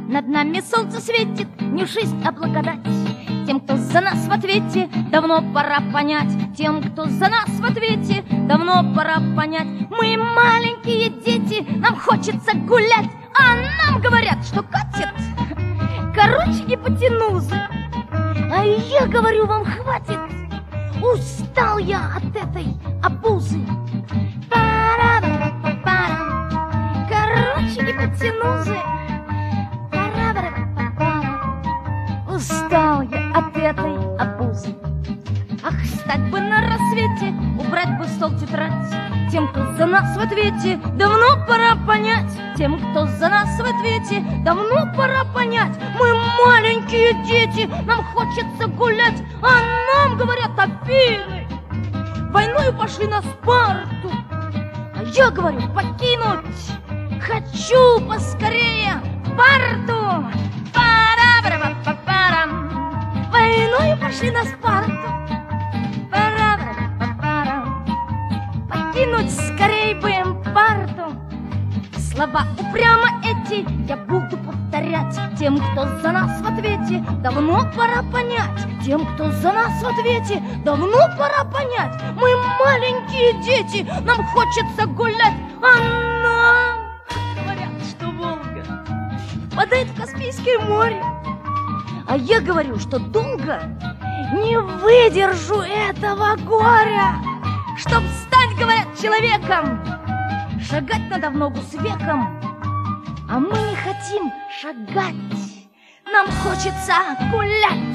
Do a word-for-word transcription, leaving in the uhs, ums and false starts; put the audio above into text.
Над нами солнце светит, не жизнь, а благодать. Тем, кто за нас в ответе, давно пора понять. Тем, кто за нас в ответе, давно пора понять. Мы маленькие дети, нам хочется гулять, а нам говорят, что катит короче гипотенузы. А я говорю, вам хватит, устал я от этой обузы. Пара-пара-пара. Короче гипотенузы. Устал я от этой обузы. Ах, встать бы на рассвете, убрать бы стол, тетрадь. Тем, кто за нас в ответе, давно пора понять. Тем, кто за нас в ответе, давно пора понять. Мы маленькие дети, нам хочется гулять, а нам говорят Афины, войною пошли на Спарту. А я говорю, покинуть хочу поскорее Спарту. Пара-пара-пара-пара. Войною пошли на Спарту. Пара-пара-пара. Покинуть скорей бы им Спарту. Слова упрямо эти я буду повторять. Тем, кто за нас в ответе, давно пора понять. Тем, кто за нас в ответе, давно пора понять. Мы маленькие дети, нам хочется гулять, а нам говорят, что Волга впадает в Каспийское море. А я говорю, что долго не выдержу этого горя. Чтоб стать, говорят, человеком, шагать надо в ногу с веком. А мы не хотим шагать, нам хочется гулять.